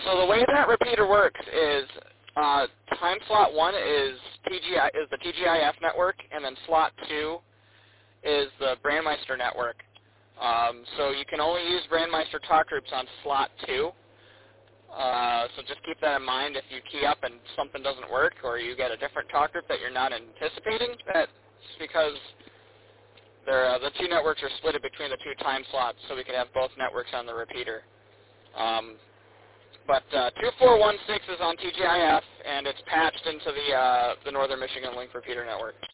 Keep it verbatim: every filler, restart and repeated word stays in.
so the way that repeater works is uh, time slot one is T G I is the T G I F network, and then slot two is the Brandmeister network. Um, so you can only use Brandmeister talk groups on slot two. Uh, so just keep that in mind if you key up and something doesn't work, or you get a different talk group that you're not anticipating. That's because they're, uh, the two networks are split between the two time slots, so we can have both networks on the repeater. Um, but uh, two four one six is on T G I F, and it's patched into the uh, the Northern Michigan Link repeater network.